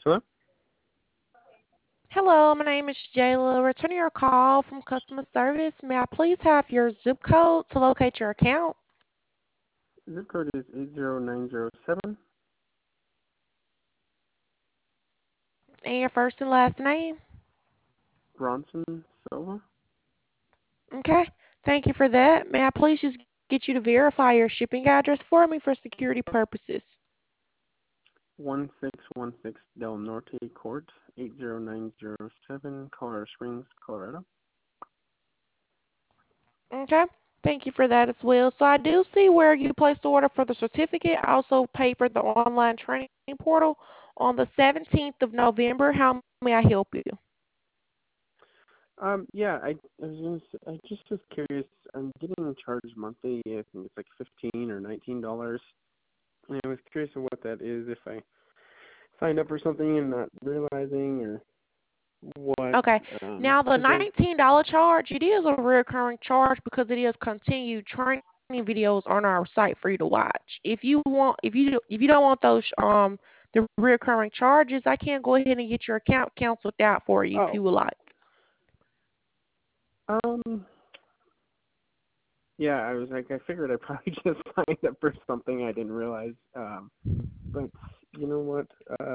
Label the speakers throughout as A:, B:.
A: Hello?
B: Hello, my name is Jayla. Returning your call from customer service. May I please have your zip code to locate your account
A: Zip code is 80907.
B: and your first and last name?
A: Bronson Silva.
B: Okay, thank you for that. May I please just get you to verify your shipping address for me for security purposes?
A: 1616 Del Norte Court, 80907, Colorado Springs, Colorado.
B: Okay, thank you for that as well. So I do see where you placed the order for the certificate. I also paid for the online training portal on the 17th of November. How may I help you?
A: Yeah, I just was curious. I'm getting charged monthly. I think it's like $15 or $19. And I was curious of what that is if I signed up for something and not realizing or what.
B: Okay. Now the
A: Because
B: $19 charge, it is a recurring charge because it is continued training videos on our site for you to watch. If you don't want those the recurring charges, I can go ahead and get your account canceled out for you if
A: oh,
B: you would like.
A: um, yeah, I was like, I figured I probably just signed up for something I didn't realize. But you know what?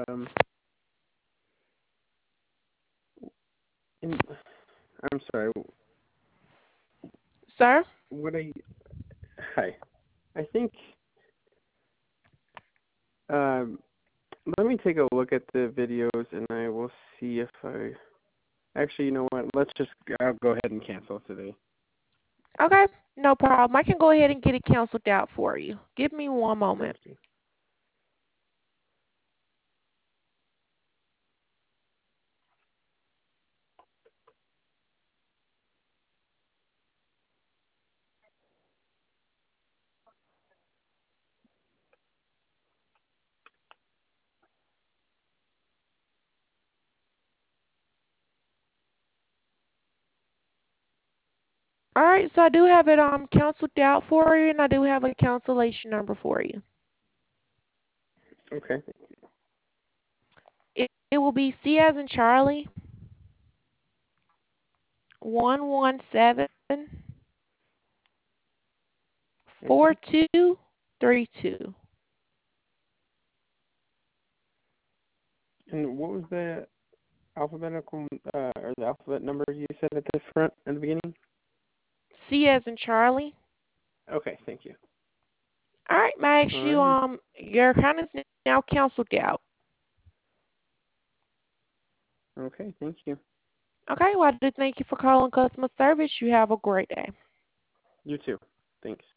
A: And I'm sorry.
B: Sir?
A: What I Hi. I think um, let me take a look at the videos and I will see if I actually. You know what? I'll go ahead and cancel today.
B: Okay, no problem. I can go ahead and get it canceled out for you. Give me one
A: Thank
B: moment.
A: you.
B: All right, so I do have it canceled out for you, and I do have a cancellation number for you.
A: Okay.
B: It will be C as in Charlie 117
A: Okay.
B: 4232.
A: And what was the alphabetical or the alphabet number you said at the front at the beginning?
B: C as in Charlie.
A: Okay. Thank you.
B: All right, Max,
A: All
B: you
A: right.
B: your account is now canceled out.
A: Okay. Thank you.
B: Okay, well I do thank you for calling customer service. You have a great day.
A: You too. Thanks.